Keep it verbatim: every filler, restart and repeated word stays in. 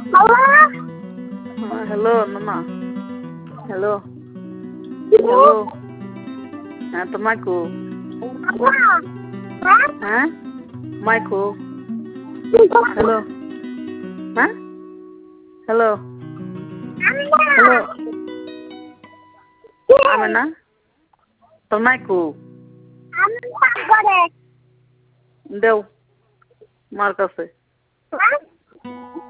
hello মামা hello hello হ্যাঁ তো মাইকো হ্যাঁ মাইকো হ্যালো হ্যাঁ হ্যালো হ্যালো আমি না তোর মাইকো দেও মার কাছে